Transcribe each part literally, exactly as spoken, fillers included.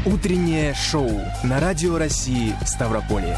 Утреннее шоу на Радио России Ставрополье.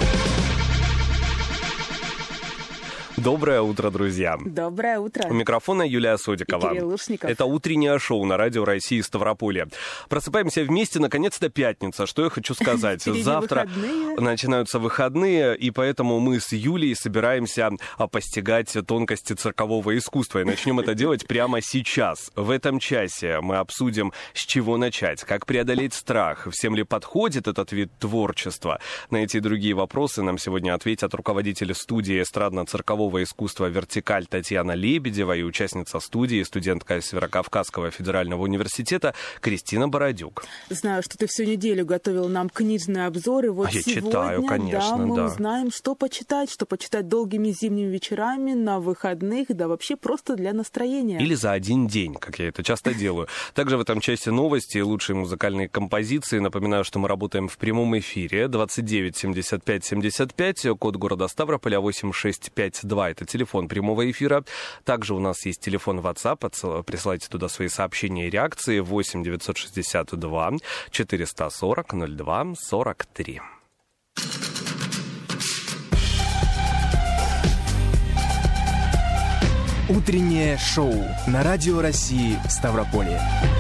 Доброе утро, друзья. Доброе утро. У микрофона Юлия Содикова. И Кирилл Лушников. Это утреннее шоу на Радио России Ставрополье. Просыпаемся вместе, наконец-то пятница. Что я хочу сказать? Завтра выходные. начинаются выходные, и поэтому мы с Юлей собираемся постигать тонкости циркового искусства. И начнем это делать прямо сейчас. В этом часе мы обсудим, с чего начать, как преодолеть страх, всем ли подходит этот вид творчества. На эти и другие вопросы нам сегодня ответят руководитель студии эстрадно-циркового искусства «Вертикаль» Татьяна Лебедева и участница студии, студентка Северокавказского федерального университета Кристина Бородюк. Знаю, что ты всю неделю готовил нам книжные обзоры. Вот а я сегодня, читаю, конечно, да, мы да. узнаем, что почитать, что почитать долгими зимними вечерами, на выходных, да вообще просто для настроения. Или за один день, как я это часто делаю. Также в этом части новости и лучшие музыкальные композиции. Напоминаю, что мы работаем в прямом эфире. двадцать девять семьдесят пять семьдесят пять, код города Ставрополя восемь шесть пять два. Это телефон прямого эфира. Также у нас есть телефон WhatsApp. Присылайте туда свои сообщения и реакции. восемь девятьсот шестьдесят два четыреста сорок ноль два сорок три. Утреннее шоу на Радио России Ставрополье.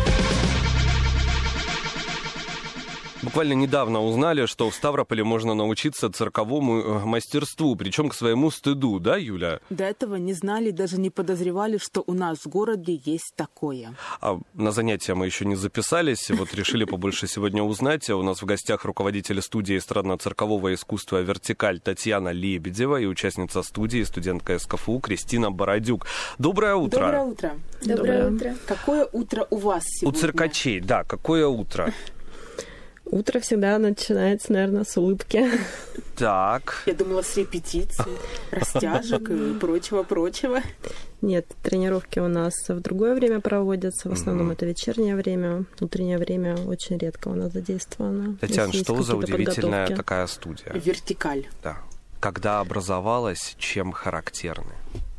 Буквально недавно узнали, что в Ставрополе можно научиться цирковому мастерству, причем к своему стыду, да, Юля? До этого не знали, даже не подозревали, что у нас в городе есть такое. А на занятия мы еще не записались, вот решили побольше сегодня узнать. У нас в гостях руководитель студии эстрадно-циркового искусства «Вертикаль» Татьяна Лебедева и участница студии, студентка эс ка эф у Кристина Бородюк. Доброе утро. Доброе утро. Доброе утро. Какое утро у вас сегодня? У циркачей, да, какое утро? Утро всегда начинается, наверное, с улыбки. Так. Я думала, с репетиций, растяжек и прочего-прочего. Нет, тренировки у нас в другое время проводятся. В основном mm-hmm. это вечернее время. Утреннее время очень редко у нас задействовано. Татьяна, что за удивительная подготовки. Такая студия? «Вертикаль». Да. Когда образовалась, чем характерны?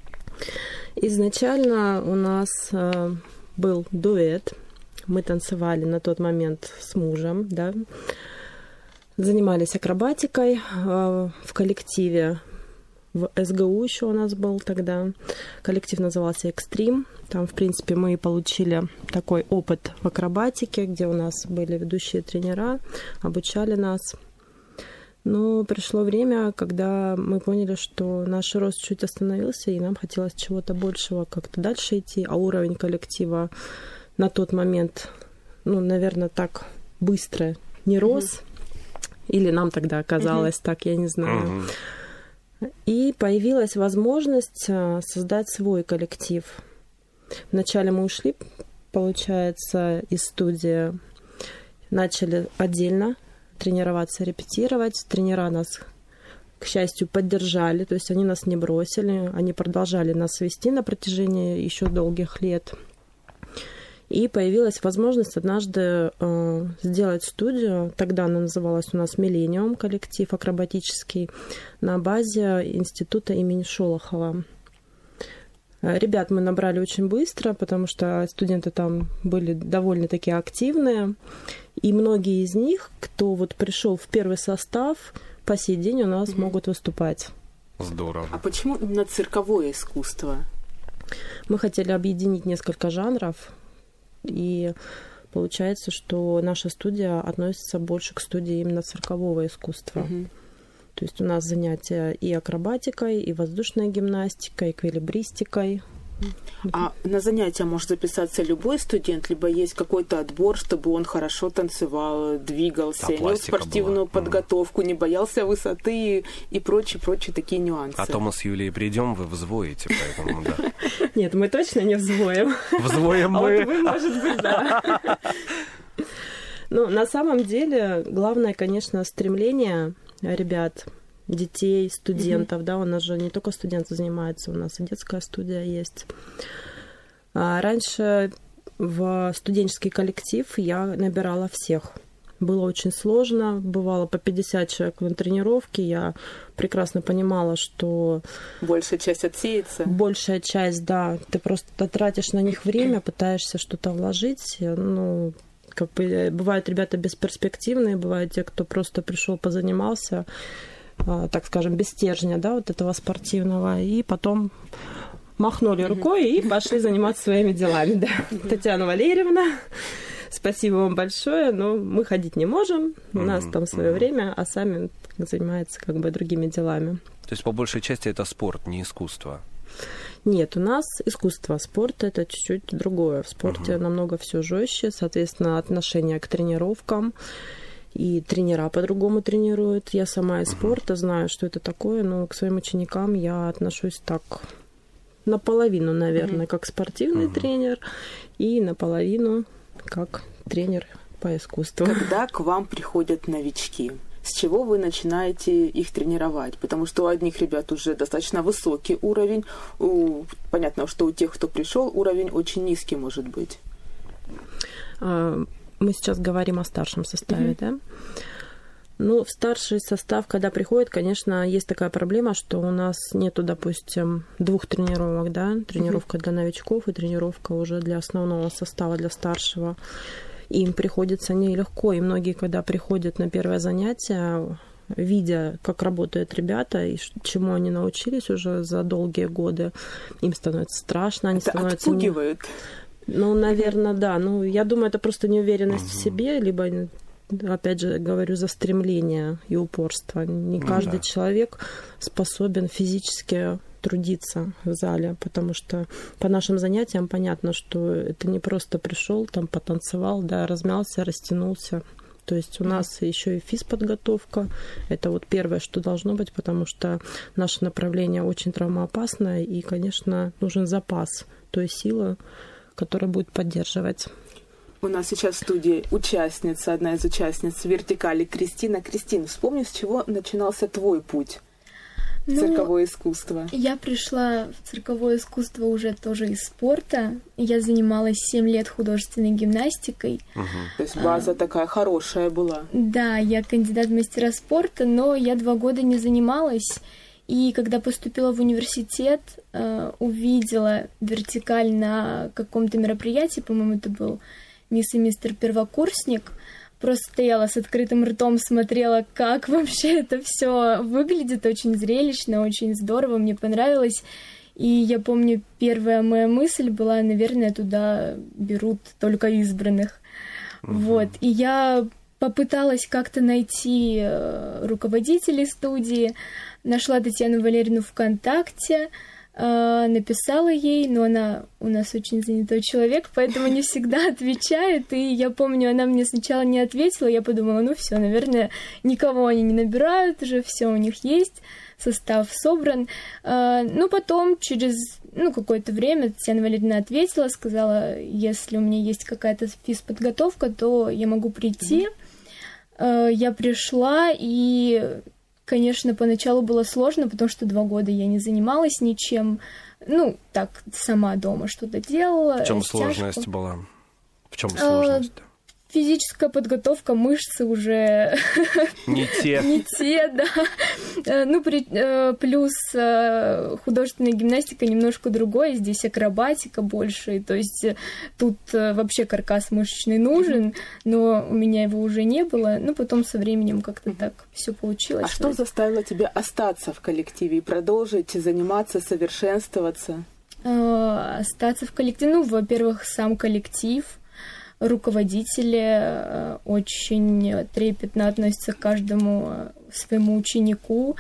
Изначально у нас э, был дуэт. Мы танцевали на тот момент с мужем, да, занимались акробатикой э, в коллективе, в эс гэ у еще у нас был тогда, коллектив назывался «Экстрим». Там, в принципе, мы получили такой опыт в акробатике, где у нас были ведущие тренера, обучали нас. Но пришло время, когда мы поняли, что наш рост чуть остановился, и нам хотелось чего-то большего, как-то дальше идти, а уровень коллектива на тот момент, ну, наверное, так быстро не рос. Mm-hmm. Или нам тогда казалось mm-hmm. так, я не знаю. Mm-hmm. И появилась возможность создать свой коллектив. Вначале мы ушли, получается, из студии. Начали отдельно тренироваться, репетировать. Тренера нас, к счастью, поддержали. То есть они нас не бросили. Они продолжали нас вести на протяжении еще долгих лет. И появилась возможность однажды э, сделать студию. Тогда она называлась у нас «Миллениум», коллектив акробатический, на базе института имени Шолохова. Ребят мы набрали очень быстро, потому что студенты там были довольно-таки активные. И многие из них, кто вот пришел в первый состав, по сей день у нас mm-hmm. могут выступать. Здорово. А почему именно цирковое искусство? Мы хотели объединить несколько жанров. И получается, что наша студия относится больше к студии именно циркового искусства. Uh-huh. То есть у нас занятия и акробатикой, и воздушной гимнастикой, и эквилибристикой. А на занятия может записаться любой студент, либо есть какой-то отбор, чтобы он хорошо танцевал, двигался, да, имел спортивную была. подготовку, mm. не боялся высоты и прочие-прочие такие нюансы. А то мы с Юлией придем, вы взвоите, поэтому да. Нет, мы точно не взвоем. Взвоем мы. А вот вы, может быть, да. Ну, на самом деле, главное, конечно, стремление ребят, детей, студентов, mm-hmm. да, у нас же не только студенты занимаются, у нас и детская студия есть. А раньше в студенческий коллектив я набирала всех. Было очень сложно, бывало по пятьдесят человек на тренировке, я прекрасно понимала, что... Большая часть отсеется. Большая часть, да, ты просто тратишь на них время, пытаешься что-то вложить, ну... Как бы бывают ребята бесперспективные, бывают те, кто просто пришел, позанимался, так скажем, без стержня, да, вот этого спортивного, и потом махнули рукой и пошли заниматься своими делами, да. Татьяна Валерьевна, спасибо вам большое, но мы ходить не можем, у нас там свое время, а сами занимаются как бы другими делами. То есть, по большей части, это спорт, не искусство? Нет, у нас искусство, спорт это чуть-чуть другое. В спорте uh-huh. намного все жестче, соответственно, отношение к тренировкам. И тренера по-другому тренируют. Я сама из uh-huh. спорта знаю, что это такое, но к своим ученикам я отношусь так наполовину, наверное, uh-huh. как спортивный uh-huh. тренер, и наполовину как тренер по искусству. Когда к вам приходят новички, с чего вы начинаете их тренировать? Потому что у одних ребят уже достаточно высокий уровень. У... Понятно, что у тех, кто пришел, уровень очень низкий может быть. Мы сейчас говорим о старшем составе, mm-hmm. да? Ну, в старший состав, когда приходит, конечно, есть такая проблема, что у нас нету, допустим, двух тренировок, да? Тренировка mm-hmm. для новичков и тренировка уже для основного состава, для старшего. Им приходится нелегко, и многие, когда приходят на первое занятие, видя, как работают ребята и чему они научились уже за долгие годы, им становится страшно, они это становятся... отпугивает. Не... Ну, наверное, да. Ну, я думаю, это просто неуверенность mm-hmm. в себе, либо, опять же, говорю, за стремление и упорство. Не каждый mm-hmm. человек способен физически трудиться в зале, потому что по нашим занятиям понятно, что это не просто пришел, там потанцевал, да, размялся, растянулся. То есть у нас еще и физподготовка. Это вот первое, что должно быть, потому что наше направление очень травмоопасное, и, конечно, нужен запас той силы, которая будет поддерживать. У нас сейчас в студии участница, одна из участниц вертикали Кристина. Кристина, вспомни, с чего начинался твой путь? Ну, цирковое искусство. Я пришла в цирковое искусство уже тоже из спорта. Я занималась семь лет художественной гимнастикой. Угу. То есть база а, такая хорошая была. Да, я кандидат в мастера спорта, но я два года не занималась. И когда поступила в университет, увидела вертикаль на каком-то мероприятии, по-моему, это был мисс и мистер первокурсник, просто стояла с открытым ртом, смотрела, как вообще это все выглядит. Очень зрелищно, очень здорово, мне понравилось. И я помню, первая моя мысль была, наверное, туда берут только избранных. Uh-huh. Вот. И я попыталась как-то найти руководителей студии, нашла Татьяну Валерьевну ВКонтакте, написала ей, но она у нас очень занятой человек, поэтому не всегда отвечает. И я помню, она мне сначала не ответила, я подумала, ну все, наверное, никого они не набирают, уже все у них есть, состав собран. Ну, потом, через ну, какое-то время Татьяна Валерьевна ответила, сказала, если у меня есть какая-то физподготовка, то я могу прийти. Mm-hmm. Я пришла, и... Конечно, поначалу было сложно, потому что два года я не занималась ничем. Ну, так, сама дома что-то делала. В чем сложность была? В чем сложность? Физическая подготовка, мышцы уже не те. Не те, да. Ну, при, плюс художественная гимнастика немножко другое. Здесь акробатика больше. То есть тут вообще каркас мышечный нужен, но у меня его уже не было. Ну, потом со временем как-то так все получилось. А что заставило тебя остаться в коллективе и продолжить заниматься, совершенствоваться? Остаться в коллективе? Ну, во-первых, сам коллектив. Руководители очень трепетно относятся к каждому своему ученику.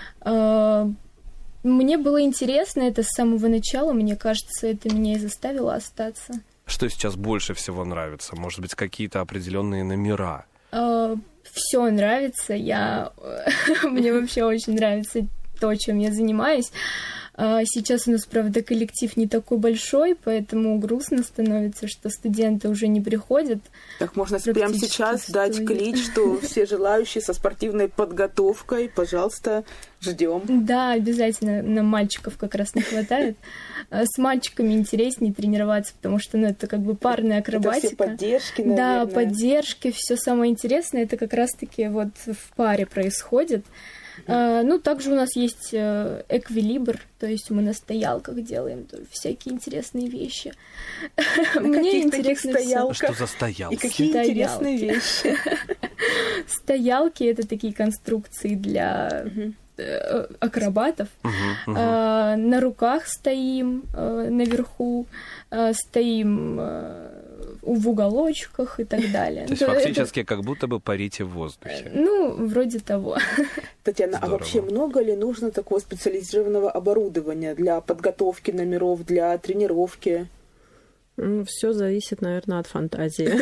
Мне было интересно это с самого начала, мне кажется, это меня и заставило остаться. Что сейчас больше всего нравится? Может быть, какие-то определенные номера? Все нравится. Я... Мне вообще очень нравится то, чем я занимаюсь. Сейчас у нас, правда, коллектив не такой большой, поэтому грустно становится, что студенты уже не приходят. Так можно прямо сейчас дать клич, что все желающие со спортивной подготовкой, пожалуйста, ждем. Да, обязательно. Нам мальчиков как раз не хватает. С мальчиками интереснее тренироваться, потому что ну, это как бы парная акробатика. Это все поддержки, наверное. Да, поддержки. Все самое интересное, это как раз-таки вот в паре происходит. А, ну, также у нас есть эквилибр, то есть мы на стоялках делаем всякие интересные вещи. Мне интересно стоялка. Что за стоялки? И какие стоялки. Интересные вещи. Стоялки — это такие конструкции для акробатов. Uh-huh, uh-huh. А, на руках стоим, а, наверху, а, стоим а, в уголочках и так далее. То есть фактически это... как будто бы парите в воздухе. Ну, вроде того. Татьяна, Здорово. А вообще много ли нужно такого специализированного оборудования для подготовки номеров, для тренировки? Все зависит, наверное, от фантазии.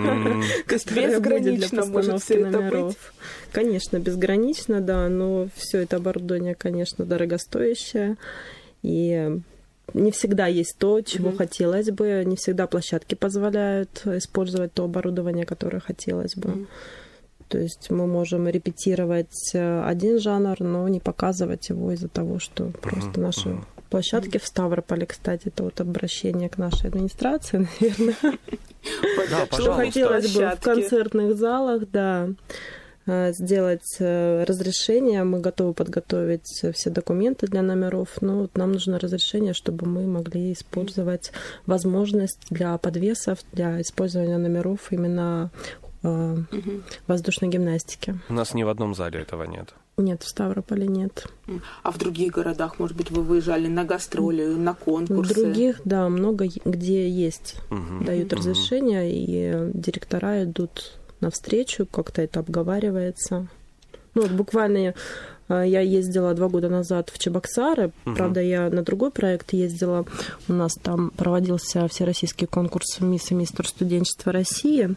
Безгранично может все это быть. Конечно, безгранично, да, но все это оборудование, конечно, дорогостоящее. И не всегда есть то, чего mm-hmm. хотелось бы. Не всегда площадки позволяют использовать то оборудование, которое хотелось бы. Mm-hmm. То есть мы можем репетировать один жанр, но не показывать его из-за того, что просто mm-hmm. наши площадки mm-hmm. в Ставрополе, кстати, это вот обращение к нашей администрации, наверное. Что хотелось бы в концертных залах, да, сделать разрешение. Мы готовы подготовить все документы для номеров, но вот нам нужно разрешение, чтобы мы могли использовать возможность для подвесов, для использования номеров именно э, угу. воздушной гимнастики. У нас ни в одном зале этого нет. Нет, в Ставрополе нет. А в других городах, может быть, вы выезжали на гастроли, на конкурсы? В других, да, много где есть. Угу. Дают угу. разрешение, и директора идут навстречу, как-то это обговаривается. Ну, вот буквально я ездила два года назад в Чебоксары. Угу. Правда, я на другой проект ездила. У нас там проводился всероссийский конкурс «Мисс и мистер студенчества России».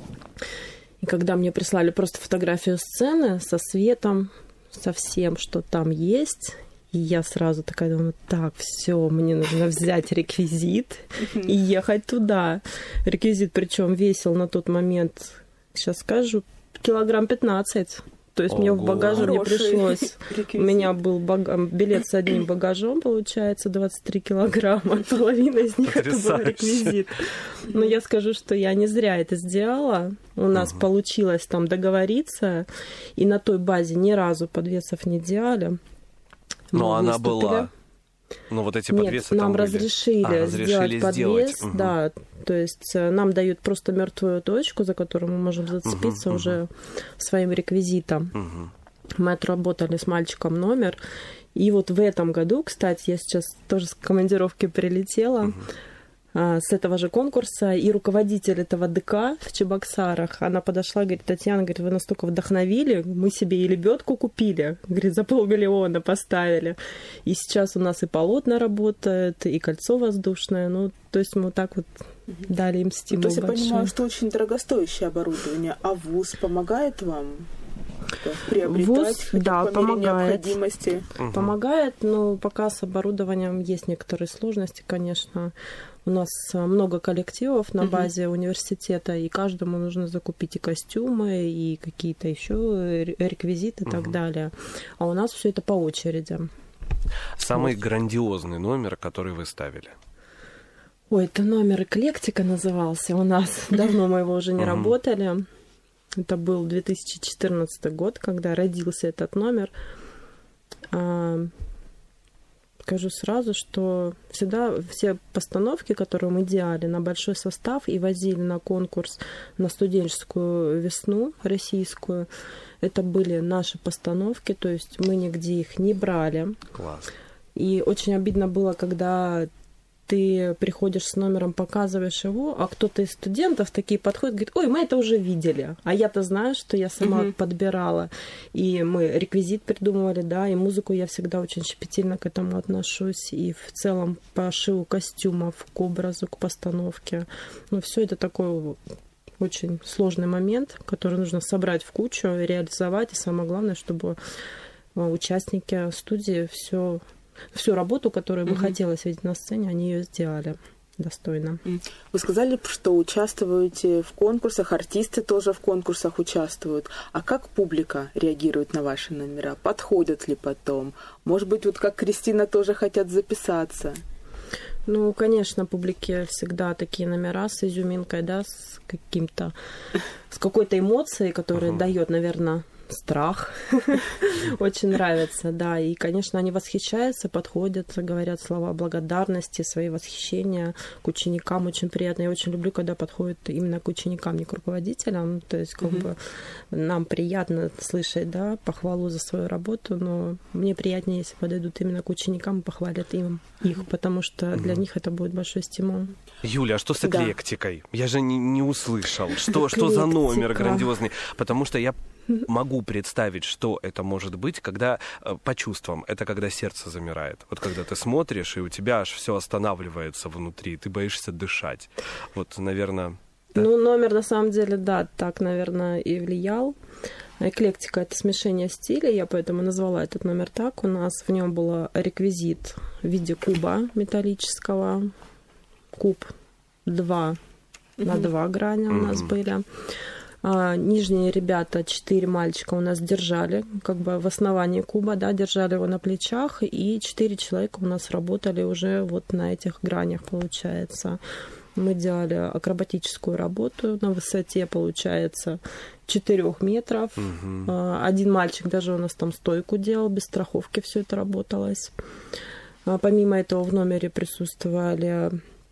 И когда мне прислали просто фотографию сцены со светом, со всем, что там есть, и я сразу такая думаю, так, все, мне нужно взять реквизит и ехать туда. Реквизит, причем весил на тот момент, сейчас скажу, килограмм пятнадцать. То есть Ого. Мне в багаже не пришлось. Реквизит. У меня был бага... билет с одним багажом, получается, двадцать три килограмма. Половина из них это был реквизит. Но я скажу, что я не зря это сделала. У нас угу. получилось там договориться. И на той базе ни разу подвесов не делали. Но она была... Ну, вот эти подвесы Нет, нам там разрешили, а, разрешили сделать подвес, сделать. да, угу. То есть нам дают просто мертвую точку, за которую мы можем зацепиться угу, уже угу. своим реквизитом. Угу. Мы отработали с мальчиком номер, и вот в этом году, кстати, я сейчас тоже с командировки прилетела, угу. с этого же конкурса, и руководитель этого ДК в Чебоксарах, она подошла, говорит, Татьяна, говорит, вы настолько вдохновили, мы себе и лебедку купили, говорит, за полмиллиона поставили. И сейчас у нас и полотна работает, и кольцо воздушное, ну, то есть мы вот так вот дали им стимул. То есть я большой. понимаю, что очень дорогостоящее оборудование, а ВУЗ помогает вам приобретать ВУЗ, да, по мере помогает. необходимости? Угу. Помогает, но пока с оборудованием есть некоторые сложности, конечно. У нас много коллективов на базе uh-huh. университета, и каждому нужно закупить и костюмы, и какие-то еще реквизиты и uh-huh. так далее. А у нас все это по очереди. Самый вот. Грандиозный номер, который вы ставили? Ой, это номер «Эклектика» назывался у нас. Давно мы его уже не uh-huh. работали. Это был две тысячи четырнадцатый год, когда родился этот номер. Скажу сразу, что всегда все постановки, которые мы делали на большой состав и возили на конкурс на студенческую весну российскую, это были наши постановки, то есть мы нигде их не брали. Класс. И очень обидно было, когда ты приходишь с номером, показываешь его, а кто-то из студентов такие подходит, говорит, ой, мы это уже видели. А я-то знаю, что я сама uh-huh. подбирала. И мы реквизит придумывали, да, и музыку я всегда очень щепетильно к этому отношусь. И в целом пошиву костюмов к образу, к постановке. Ну, все это такой очень сложный момент, который нужно собрать в кучу, реализовать. И самое главное, чтобы участники студии все... Всю работу, которую бы mm-hmm. хотелось видеть на сцене, они ее сделали достойно. Вы сказали, что участвуете в конкурсах, артисты тоже в конкурсах участвуют. А как публика реагирует на ваши номера? Подходят ли потом? Может быть, вот как Кристина, тоже хотят записаться? Ну, конечно, публике всегда такие номера с изюминкой, да, с каким-то, с какой-то эмоцией, которая uh-huh. дает, наверное, страх. Очень нравится, да. И, конечно, они восхищаются, подходят, говорят слова благодарности, свои восхищения к ученикам. Очень приятно. Я очень люблю, когда подходят именно к ученикам, не к руководителям. То есть, как бы, нам приятно слышать, да, похвалу за свою работу, но мне приятнее, если подойдут именно к ученикам и похвалят им их, потому что для них это будет большой стимул. Юля, а что с эклектикой? Да. Я же не, не услышал. Что, что за номер грандиозный? Потому что я могу представить, что это может быть, когда по чувствам, это когда сердце замирает. Вот когда ты смотришь, и у тебя аж все останавливается внутри, ты боишься дышать. Вот, наверное... Да. Ну, номер, на самом деле, да, так, наверное, и влиял. Эклектика — это смешение стилей, я поэтому назвала этот номер так. У нас в нем был реквизит в виде куба металлического. Куб два на два грани у нас были. А, нижние ребята, четыре мальчика у нас держали, как бы в основании куба, да, держали его на плечах, и четыре человека у нас работали уже вот на этих гранях, получается. Мы делали акробатическую работу на высоте, получается, четырех метров. Угу. Один мальчик даже у нас там стойку делал, без страховки все это работалось. Помимо этого в номере присутствовали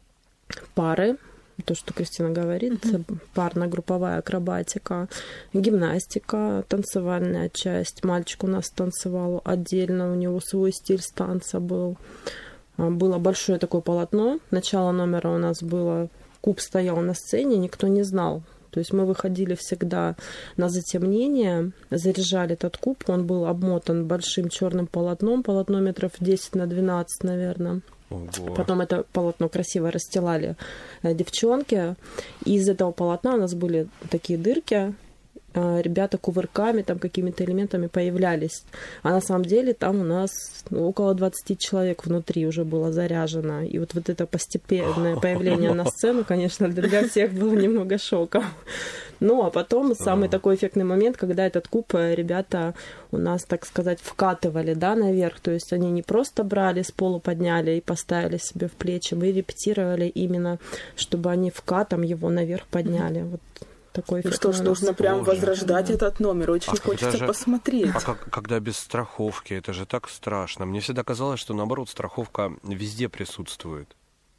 пары, то, что Кристина говорит, uh-huh. парно-групповая акробатика, гимнастика, танцевальная часть. Мальчик у нас танцевал отдельно, у него свой стиль с танца был. Было большое такое полотно. Начало номера у нас было, куб стоял на сцене, никто не знал. То есть мы выходили всегда на затемнение, заряжали этот куб, он был обмотан большим черным полотном, полотно метров десять на двенадцать, наверное. Ого. Потом это полотно красиво расстилали девчонки. И из этого полотна у нас были такие дырки. Ребята кувырками, там какими-то элементами появлялись. А на самом деле там у нас ну, около двадцать человек внутри уже было заряжено. И вот, вот это постепенное появление на сцену, конечно, для всех было немного шоком. Ну, а потом самый такой эффектный момент, когда этот куб ребята у нас, так сказать, вкатывали, да, наверх. То есть они не просто брали, с пола подняли и поставили себе в плечи. Мы репетировали именно, чтобы они вкатом его наверх подняли. Вот такой эффект. Ну что ж, нужно прям возрождать да. этот номер. Очень а хочется же, посмотреть. А как, когда без страховки, это же так страшно. Мне всегда казалось, что, наоборот, страховка везде присутствует.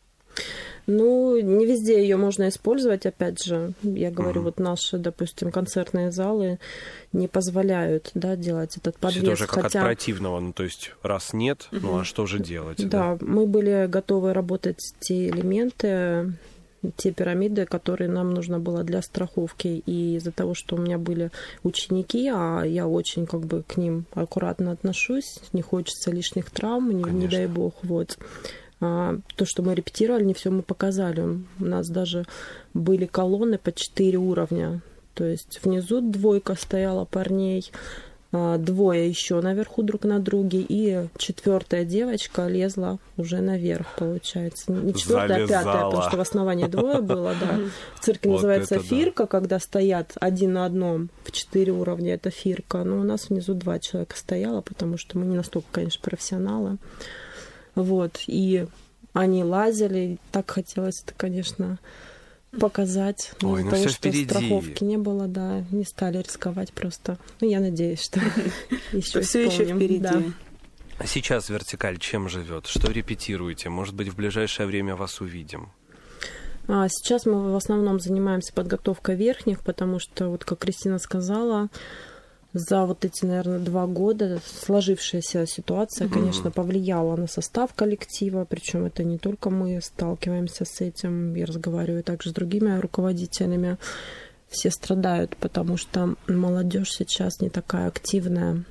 Ну, не везде ее можно использовать, опять же. Я говорю, uh-huh. вот наши, допустим, концертные залы не позволяют, да, делать этот подвес. Это уже как хотя... от противного, ну, то есть раз нет, uh-huh. ну, а что же делать? Да, да, мы были готовы работать те элементы, те пирамиды, которые нам нужно было для страховки. И из-за того, что у меня были ученики, а я очень как бы к ним аккуратно отношусь, не хочется лишних травм, не, не дай бог, вот. А, то, что мы репетировали, не все мы показали. У нас даже были колонны по четыре уровня. То есть внизу двойка стояла парней, а, двое еще наверху друг на друге, и четвертая девочка лезла уже наверх, получается. Не четвертая, а пятая, потому что в основании двое было, да. В цирке вот называется фирка, да. Когда стоят один на одном в четыре уровня, это фирка. Но у нас внизу два человека стояло, потому что мы не настолько, конечно, профессионалы. Вот, и они лазили, так хотелось это, конечно, показать. Но Ой, из-за ну того, всё что впереди. Страховки не было, да, не стали рисковать просто. Ну, я надеюсь, что еще все еще впереди. А сейчас вертикаль чем живет? Что репетируете? Может быть, в ближайшее время вас увидим? А сейчас мы в основном занимаемся подготовкой верхних, потому что, вот как Кристина сказала, за вот эти, наверное, два года сложившаяся ситуация, mm-hmm. конечно, повлияла на состав коллектива, причем это не только мы сталкиваемся с этим, я разговариваю также с другими руководителями. Все страдают, потому что молодежь сейчас не такая активная.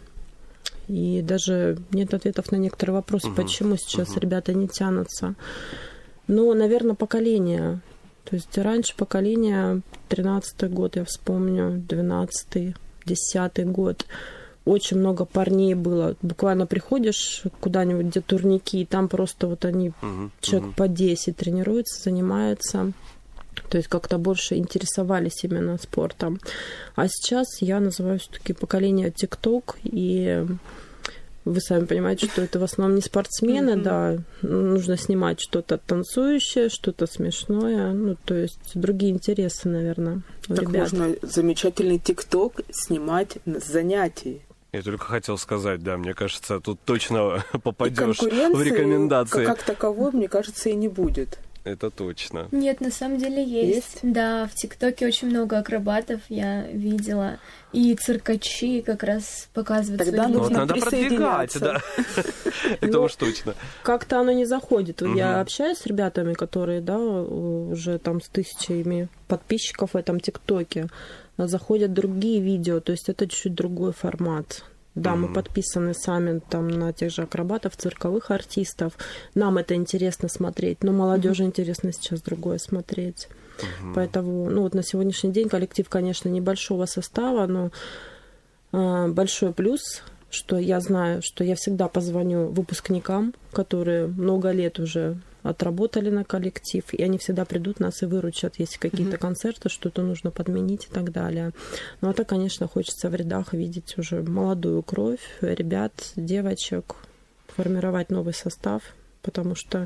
И даже нет ответов на некоторые вопросы, mm-hmm. почему сейчас mm-hmm. ребята не тянутся. Но, наверное, поколение. То есть раньше поколение, тринадцатый год, я вспомню, двенадцатый, десятый год, очень много парней было. Буквально приходишь куда-нибудь, где турники, и там просто вот они, uh-huh, человек uh-huh. по десять тренируются, занимаются. То есть как-то больше интересовались именно спортом. А сейчас я называю все-таки поколение ТикТок, и вы сами понимаете, что это в основном не спортсмены, mm-hmm. да, нужно снимать что-то танцующее, что-то смешное, ну, то есть другие интересы, наверное, у так ребят. Можно замечательный ТикТок снимать с занятий. Я только хотел сказать, да, мне кажется, тут точно попадешь в рекомендации. Как таковой, мне кажется, и не будет. Это точно. Нет, на самом деле есть. есть. Да, в ТикТоке очень много акробатов я видела. И циркачи как раз показывают Тогда свои... нужно надо продвигать, да. Это уж точно. Как-то оно не заходит. Я общаюсь с ребятами, которые, да, уже там с тысячами подписчиков в этом ТикТоке. Заходят другие видео, то есть это чуть-чуть другой формат. Да, mm-hmm. мы подписаны сами там на тех же акробатов, цирковых артистов. Нам это интересно смотреть, но молодежи mm-hmm. интересно сейчас другое смотреть. Mm-hmm. Поэтому, ну вот на сегодняшний день коллектив, конечно, небольшого состава, но э, большой плюс, что я знаю, что я всегда позвоню выпускникам, которые много лет уже отработали на коллектив, и они всегда придут нас и выручат, если какие-то mm-hmm. концерты, что-то нужно подменить и так далее. Ну, а так, конечно, хочется в рядах видеть уже молодую кровь, ребят, девочек, формировать новый состав, потому что,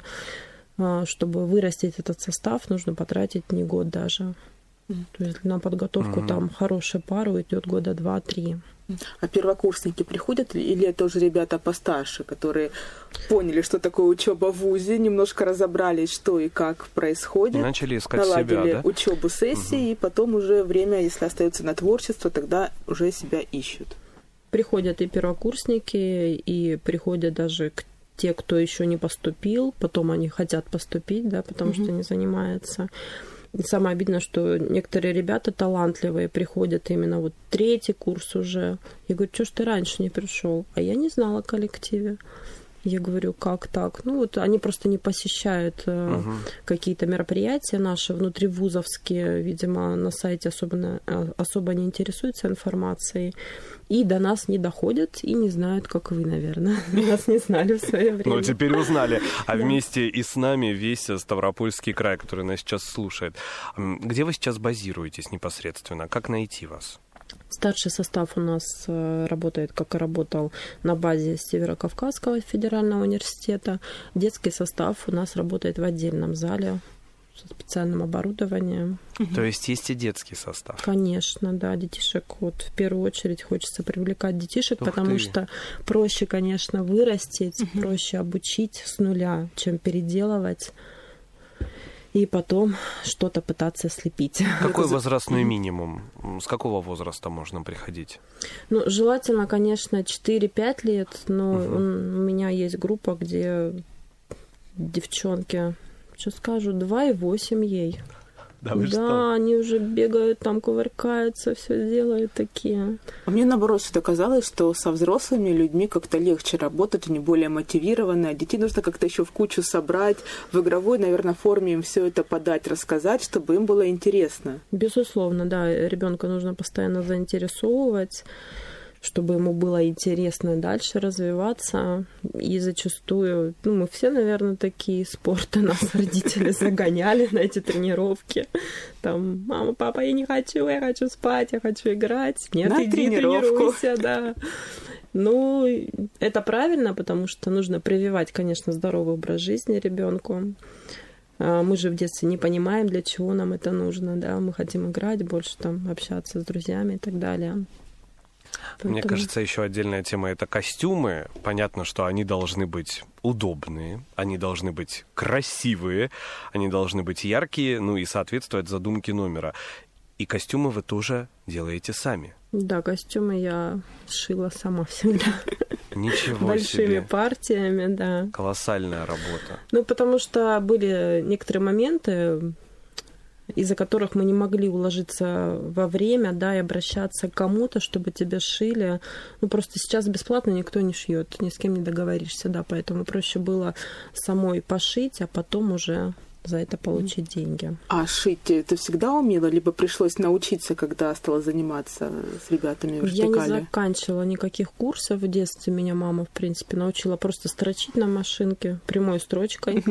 чтобы вырастить этот состав, нужно потратить не год даже. Mm-hmm. То есть на подготовку mm-hmm. там хорошая пара идет года два-три. А первокурсники приходят или это уже ребята постарше, которые поняли, что такое учеба в вузе, немножко разобрались, что и как происходит, начали искать наладили себя, да? учебу сессии, угу. и потом уже время, если остается на творчество, тогда уже себя ищут. Приходят и первокурсники, и приходят даже к те, кто еще не поступил, потом они хотят поступить, да, потому угу. что не занимаются. Самое обидное, что некоторые ребята талантливые приходят именно вот третий курс уже. Я говорю, что ж ты раньше не пришел? А я не знала о коллективе. Я говорю, как так? Ну вот они просто не посещают uh-huh. какие-то мероприятия наши внутривузовские, видимо, на сайте особо, особо не интересуются информацией. И до нас не доходят и не знают, как вы, наверное. Нас не знали в свое время. Ну, теперь узнали. А вместе и с нами весь Ставропольский край, который нас сейчас слушает. Где вы сейчас базируетесь непосредственно? Как найти вас? Старший состав у нас работает, как и работал, на базе Северокавказского федерального университета. Детский состав у нас работает в отдельном зале со специальным оборудованием. То есть есть и детский состав? Конечно, да. Детишек, вот в первую очередь хочется привлекать детишек, Ух потому ты. что проще, конечно, вырастить, угу. проще обучить с нуля, чем переделывать. И потом что-то пытаться слепить. Какой возрастной минимум? С какого возраста можно приходить? Ну, желательно, конечно, четыре-пять лет, но угу. у меня есть группа, где девчонки, что скажу, два и восемь ей. Да, вы да что? Они уже бегают, там кувыркаются, все делают такие. А мне, наоборот, всегда казалось, что со взрослыми людьми как-то легче работать, они более мотивированы, а детей нужно как-то еще в кучу собрать, в игровой, наверное, форме им все это подать, рассказать, чтобы им было интересно. Безусловно, да, ребенка нужно постоянно заинтересовывать, чтобы ему было интересно дальше развиваться. И зачастую, ну, мы все, наверное, такие, спорта нас родители загоняли на эти тренировки. Там, мама, папа, я не хочу, я хочу спать, я хочу играть. Нет, на иди тренируйся, да. Ну, это правильно, потому что нужно прививать, конечно, здоровый образ жизни ребенку. Мы же в детстве не понимаем, для чего нам это нужно, да. Мы хотим играть, больше там общаться с друзьями и так далее. Мне Поэтому... кажется, еще отдельная тема — это костюмы. Понятно, что они должны быть удобные, они должны быть красивые, они должны быть яркие, ну и соответствовать задумке номера. И костюмы вы тоже делаете сами. Да, костюмы я шила сама всегда. Ничего Большими себе. партиями, да. Колоссальная работа. Ну, потому что были некоторые моменты, из-за которых мы не могли уложиться во время, да, и обращаться к кому-то, чтобы тебе шили. Ну, просто сейчас бесплатно никто не шьет, ни с кем не договоришься, да, поэтому проще было самой пошить, а потом уже за это получить деньги. А шить ты всегда умела, либо пришлось научиться, когда стала заниматься с ребятами в вертикали? Я не заканчивала никаких курсов в детстве. Меня мама, в принципе, научила просто строчить на машинке прямой строчкой.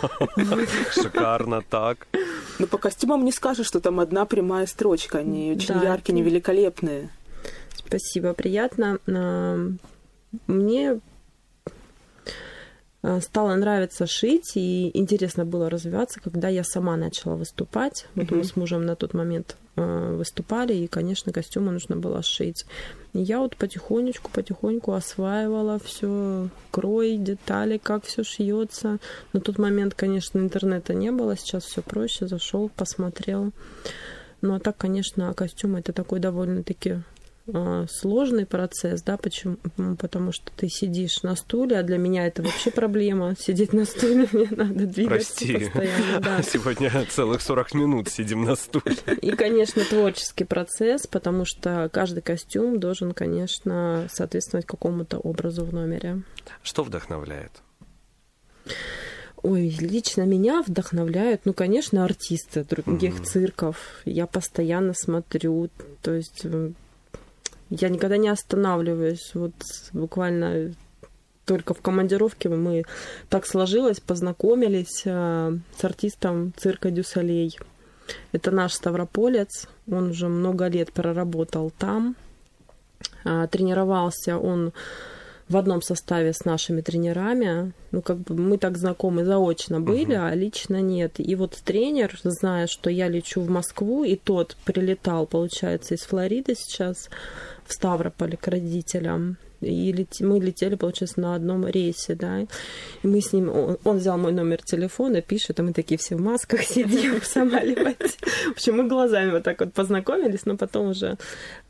Шикарно так. Но по костюмам не скажешь, что там одна прямая строчка. Они очень яркие, они великолепные. Спасибо, приятно. мне стало нравиться шить, и интересно было развиваться, когда я сама начала выступать. Вот mm-hmm. мы с мужем на тот момент выступали, и, конечно, костюмы нужно было шить. И я вот потихонечку, потихоньку осваивала все, крой, детали, как все шьется. На тот момент, конечно, интернета не было, сейчас все проще, зашел, посмотрел. Ну, а так, конечно, костюм это такой довольно-таки сложный процесс, да, почему? Потому что ты сидишь на стуле, а для меня это вообще проблема. Сидеть на стуле, мне надо двигаться Прости. постоянно. Да. Сегодня целых сорок минут сидим на стуле. И, конечно, творческий процесс, потому что каждый костюм должен, конечно, соответствовать какому-то образу в номере. Что вдохновляет? Ой, лично меня вдохновляют, ну, конечно, артисты других mm-hmm. цирков. Я постоянно смотрю, то есть я никогда не останавливаюсь. Вот буквально только в командировке мы так сложилось, познакомились с артистом цирка Дю Солей. Это наш ставрополец, он уже много лет проработал там. Тренировался он в одном составе с нашими тренерами. Ну, как бы мы так знакомы заочно были, uh-huh. а лично нет. И вот тренер, зная, что я лечу в Москву, и тот прилетал, получается, из Флориды сейчас в Ставрополь к родителям. И лет... мы летели, получается, на одном рейсе, да. И мы с ним... Он, он взял мой номер телефона, пишет, а мы такие все в масках сидим в самолете. В общем, мы глазами вот так вот познакомились, но потом уже,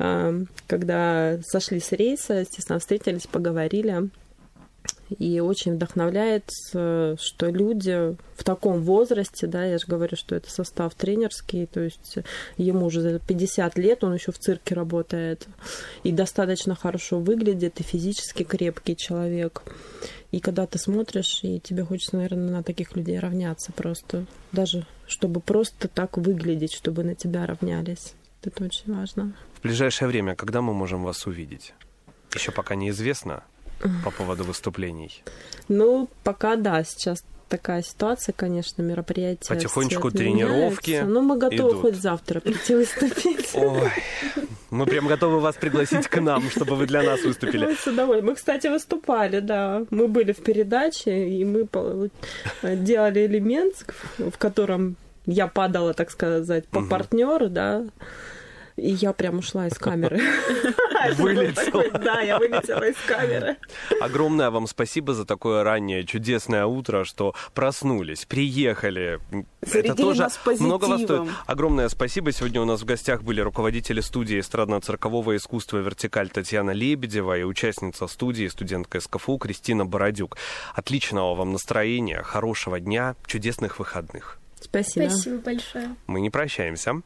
когда сошли с рейса, естественно, встретились, поговорили. И очень вдохновляет, что люди в таком возрасте, да, я же говорю, что это состав тренерский, то есть ему уже за пятьдесят лет, он еще в цирке работает, и достаточно хорошо выглядит, и физически крепкий человек. И когда ты смотришь, и тебе хочется, наверное, на таких людей равняться просто, даже чтобы просто так выглядеть, чтобы на тебя равнялись. Это очень важно. В ближайшее время, когда мы можем вас увидеть? Еще пока неизвестно. По поводу выступлений? Ну, пока да, сейчас такая ситуация, конечно, мероприятия. Потихонечку тренировки. Ну, мы готовы идут. Хоть завтра прийти выступить. Ой, мы прям готовы вас пригласить к нам, чтобы вы для нас выступили. Мы с удовольствием. Мы, кстати, выступали, да. Мы были в передаче, и мы делали элемент, в котором я падала, так сказать, по угу. партнеру, да. И я прям ушла из камеры. Вылетела. Да, я вылетела из камеры. Огромное вам спасибо за такое раннее чудесное утро, что проснулись, приехали. Зарядили Это тоже нас позитивом. многого стоит. Огромное спасибо. Сегодня у нас в гостях были руководители студии эстрадно-циркового искусства «Вертикаль» Татьяна Лебедева и участница студии, студентка СКФУ Кристина Бородюк. Отличного вам настроения, хорошего дня, чудесных выходных. Спасибо. Спасибо большое. Мы не прощаемся.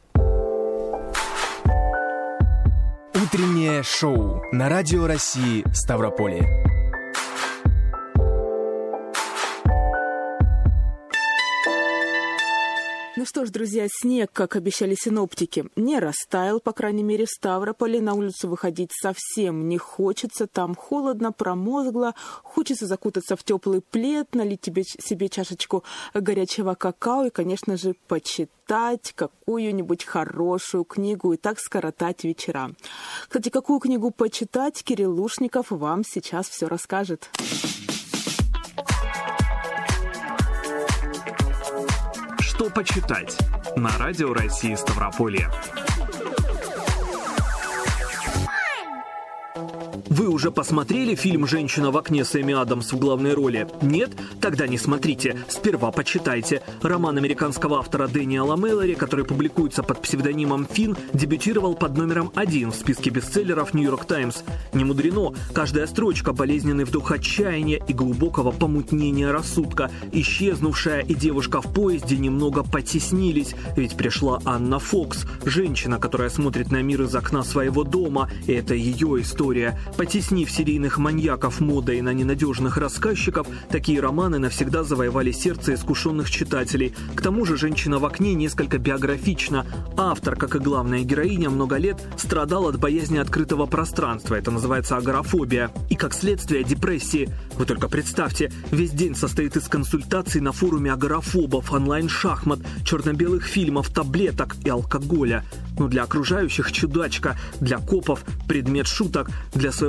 Утреннее шоу на Радио России Ставрополье. Ну что ж, друзья, снег, как обещали синоптики, не растаял, по крайней мере, в Ставрополе. На улицу выходить совсем не хочется, там холодно, промозгло. Хочется закутаться в теплый плед, налить тебе, себе чашечку горячего какао и, конечно же, почитать какую-нибудь хорошую книгу и так скоротать вечера. Кстати, какую книгу почитать, Кирилл Лушников вам сейчас все расскажет. Что почитать на Радио России Ставрополье. Вы уже посмотрели фильм «Женщина в окне» с Эми Адамс в главной роли? Нет? Тогда не смотрите. Сперва почитайте. Роман американского автора Дэниела Мэллори, который публикуется под псевдонимом Финн, дебютировал под номером один в списке бестселлеров «Нью-Йорк Таймс». Не мудрено. Каждая строчка – болезненный вдох отчаяния и глубокого помутнения рассудка. Исчезнувшая и девушка в поезде немного потеснились, ведь пришла Анна Фокс, женщина, которая смотрит на мир из окна своего дома, и это ее история. Потеснив серийных маньяков модой на ненадежных рассказчиков, такие романы навсегда завоевали сердце искушенных читателей. К тому же «Женщина в окне» несколько биографична. Автор, как и главная героиня, много лет страдал от боязни открытого пространства. Это называется агорафобия. И, как следствие, депрессии. Вы только представьте, весь день состоит из консультаций на форуме агорафобов, онлайн-шахмат, черно-белых фильмов, таблеток и алкоголя. Но для окружающих чудачка, для копов предмет шуток, для своего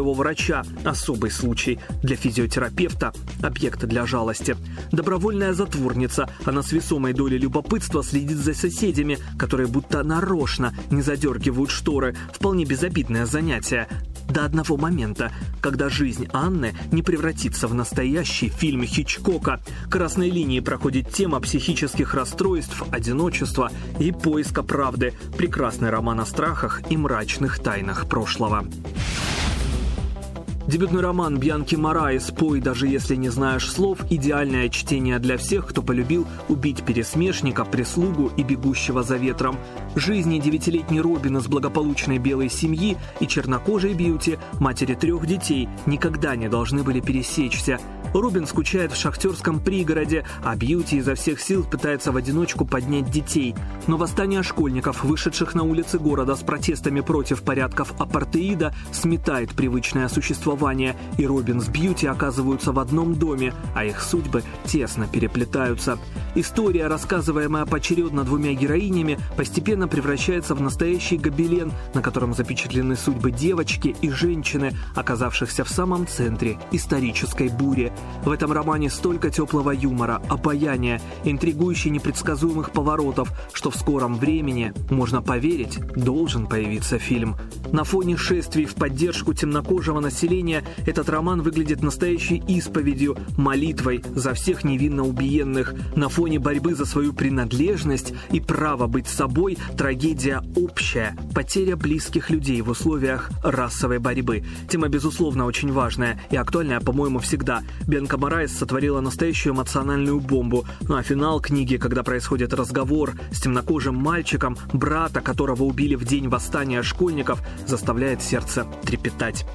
своего врача – особый случай. Для физиотерапевта – объект для жалости. Добровольная затворница. Она с весомой долей любопытства следит за соседями, которые будто нарочно не задергивают шторы. Вполне безобидное занятие. До одного момента, когда жизнь Анны не превратится в настоящий фильм Хичкока. Красной линией проходит тема психических расстройств, одиночества и поиска правды. Прекрасный роман о страхах и мрачных тайнах прошлого. Дебютный роман Бьянки Мораи «Спой, даже если не знаешь слов» – идеальное чтение для всех, кто полюбил убить пересмешника, прислугу и бегущего за ветром. Жизни девятилетней Робин из благополучной белой семьи и чернокожей Бьюти, матери трех детей, никогда не должны были пересечься. Робин скучает в шахтерском пригороде, а Бьюти изо всех сил пытается в одиночку поднять детей. Но восстание школьников, вышедших на улицы города с протестами против порядков апартеида, сметает привычное существование, и Робин с Бьюти оказываются в одном доме, а их судьбы тесно переплетаются. История, рассказываемая поочередно двумя героинями, постепенно превращается в настоящий гобелен, на котором запечатлены судьбы девочки и женщины, оказавшихся в самом центре исторической бури. В этом романе столько теплого юмора, обаяния, интригующих непредсказуемых поворотов, что в скором времени, можно поверить, должен появиться фильм. На фоне шествий в поддержку темнокожего населения этот роман выглядит настоящей исповедью, молитвой за всех невинно убиенных. На фоне борьбы за свою принадлежность и право быть собой трагедия общая, потеря близких людей в условиях расовой борьбы. Тема, безусловно, очень важная и актуальная, по-моему, всегда. Бьянка Мораи сотворила настоящую эмоциональную бомбу. Ну а финал книги, когда происходит разговор с темнокожим мальчиком, брата которого убили в день восстания школьников, заставляет сердце трепетать.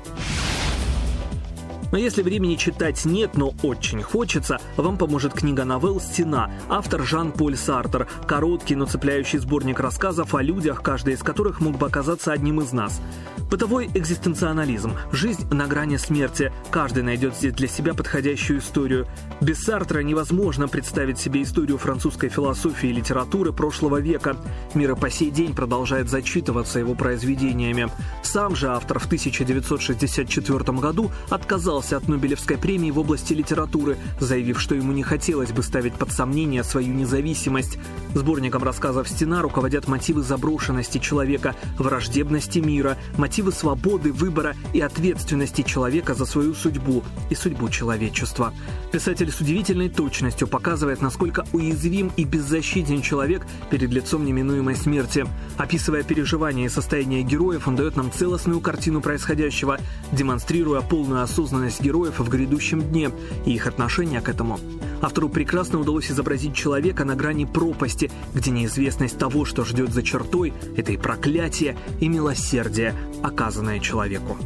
Но если времени читать нет, но очень хочется, вам поможет книга новелл «Стена». Автор Жан-Поль Сартр. Короткий, но цепляющий сборник рассказов о людях, каждый из которых мог бы оказаться одним из нас. Бытовой экзистенциализм. Жизнь на грани смерти. Каждый найдет здесь для себя подходящую историю. Без Сартра невозможно представить себе историю французской философии и литературы прошлого века. Мир и по сей день продолжает зачитываться его произведениями. Сам же автор в тысяча девятьсот шестьдесят четвёртом году отказался от Нобелевской премии в области литературы, заявив, что ему не хотелось бы ставить под сомнение свою независимость. Сборником рассказов «Стена» руководят мотивы заброшенности человека, враждебности мира, мотивы свободы, выбора и ответственности человека за свою судьбу и судьбу человечества. Писатель с удивительной точностью показывает, насколько уязвим и беззащитен человек перед лицом неминуемой смерти. Описывая переживания и состояние героев, он дает нам целостную картину происходящего, демонстрируя полную осознанность героев в грядущем дне и их отношение к этому. Автору прекрасно удалось изобразить человека на грани пропасти, где неизвестность того, что ждет за чертой, это и проклятие, и милосердие, оказанное человеку.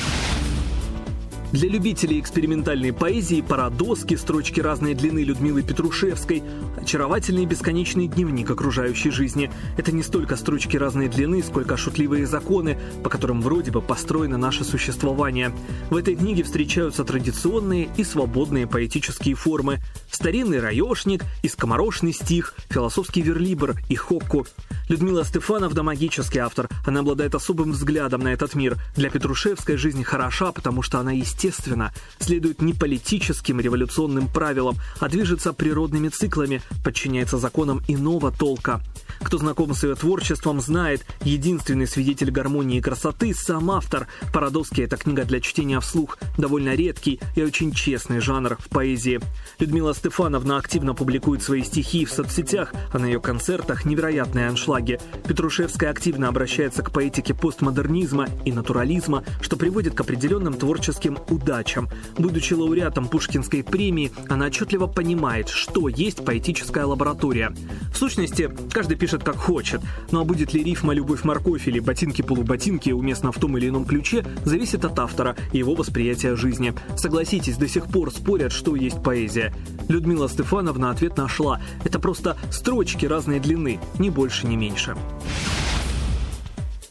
Для любителей экспериментальной поэзии «Парадоски», строчки разной длины Людмилы Петрушевской, очаровательный бесконечный дневник окружающей жизни. Это не столько строчки разной длины, сколько шутливые законы, по которым вроде бы построено наше существование. В этой книге встречаются традиционные и свободные поэтические формы. Старинный раешник и скоморошный стих, философский верлибр и хокку. Людмила Стефановна – магический автор. Она обладает особым взглядом на этот мир. Для Петрушевской жизнь хороша, потому что она естественно следует не политическим революционным правилам, а движется природными циклами, подчиняется законам иного толка. Кто знаком с ее творчеством, знает, единственный свидетель гармонии и красоты – сам автор. «Парадоски» – это книга для чтения вслух, довольно редкий и очень честный жанр в поэзии. Людмила Стефановна активно публикует свои стихи в соцсетях, а на ее концертах невероятные аншлаги. Петрушевская активно обращается к поэтике постмодернизма и натурализма, что приводит к определенным творческим удачам. Будучи лауреатом Пушкинской премии, она отчетливо понимает, что есть поэтическая лаборатория. В сущности, каждый пишет как хочет, ну а будет ли рифма «любовь-морковь» или «ботинки-полуботинки» уместно в том или ином ключе, зависит от автора и его восприятия жизни. Согласитесь, до сих пор спорят, что есть поэзия. Людмила Стефановна ответ нашла. Это просто строчки разной длины, ни больше, ни меньше.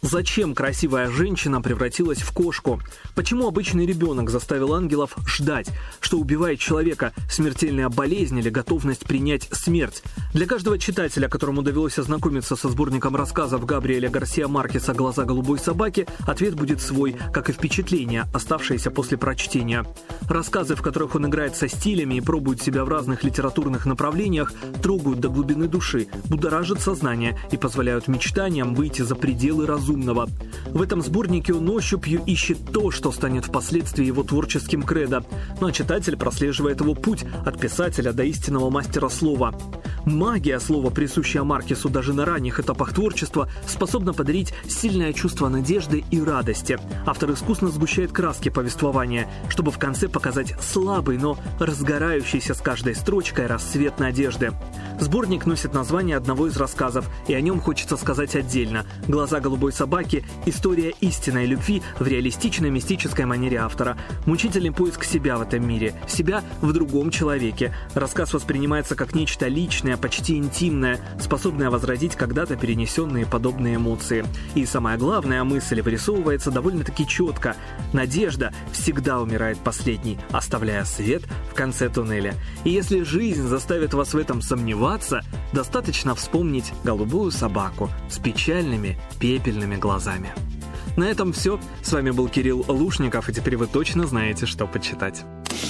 Зачем красивая женщина превратилась в кошку? Почему обычный ребенок заставил ангелов ждать? Что убивает человека? Смертельная болезнь или готовность принять смерть? Для каждого читателя, которому довелось ознакомиться со сборником рассказов Габриэля Гарсиа Маркеса «Глаза голубой собаки», ответ будет свой, как и впечатления, оставшиеся после прочтения. Рассказы, в которых он играет со стилями и пробует себя в разных литературных направлениях, трогают до глубины души, будоражат сознание и позволяют мечтаниям выйти за пределы разумного. В этом сборнике он ощупью ищет то, что станет впоследствии его творческим кредо. Ну а читатель прослеживает его путь от писателя до истинного мастера слова. Магия слова, присущая Маркесу даже на ранних этапах творчества, способна подарить сильное чувство надежды и радости. Автор искусно сгущает краски повествования, чтобы в конце показать слабый, но разгорающийся с каждой строчкой рассвет надежды. Сборник носит название одного из рассказов, и о нем хочется сказать отдельно. «Глаза голубой собаки» — история истинной любви в реалистичной мистической манере автора. Мучительный поиск себя в этом мире, себя в другом человеке. Рассказ воспринимается как нечто личное, почти интимное, способное возродить когда-то перенесенные подобные эмоции. И самая главная мысль вырисовывается довольно-таки четко. Надежда всегда умирает последней, оставляя свет в конце туннеля. И если жизнь заставит вас в этом сомневаться, достаточно вспомнить голубую собаку с печальными пепельными глазами. На этом все. С вами был Кирилл Лушников, и теперь вы точно знаете, что почитать.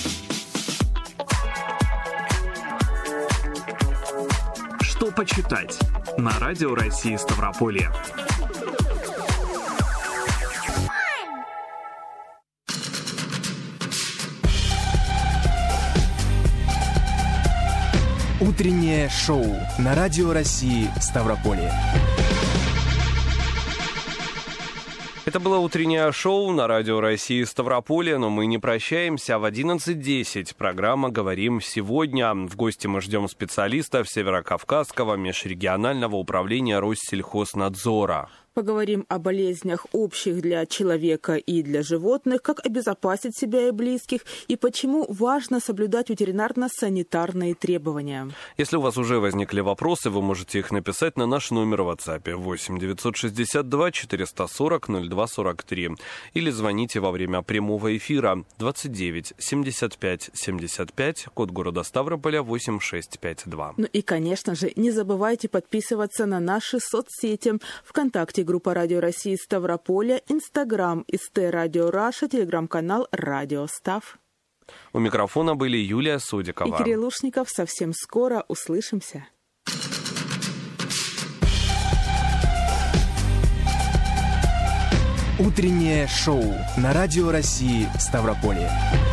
Что почитать на Радио России Ставрополье. Утреннее шоу на Радио России Ставрополье. Это было утреннее шоу на Радио России Ставрополье, но мы не прощаемся. В одиннадцать десять программа «Говорим сегодня». В гости мы ждем специалистов Северокавказского межрегионального управления Россельхознадзора. Поговорим о болезнях общих для человека и для животных, как обезопасить себя и близких, и почему важно соблюдать ветеринарно-санитарные требования. Если у вас уже возникли вопросы, вы можете их написать на наш номер в WhatsApp восемь девятьсот шестьдесят два четыреста сорок ноль два сорок три или звоните во время прямого эфира двадцать девять семьдесят пять семьдесят пять, код города Ставрополя восемь шесть пять два. Ну и, конечно же, не забывайте подписываться на наши соцсети. ВКонтакте группа Радио России Ставрополье, Инстаграм СТ Радио Раша, телеграм-канал Радио Став. У микрофона были Юлия Судикова и Кирилл Лушников. Совсем скоро услышимся. Утреннее шоу на Радио России Ставрополье.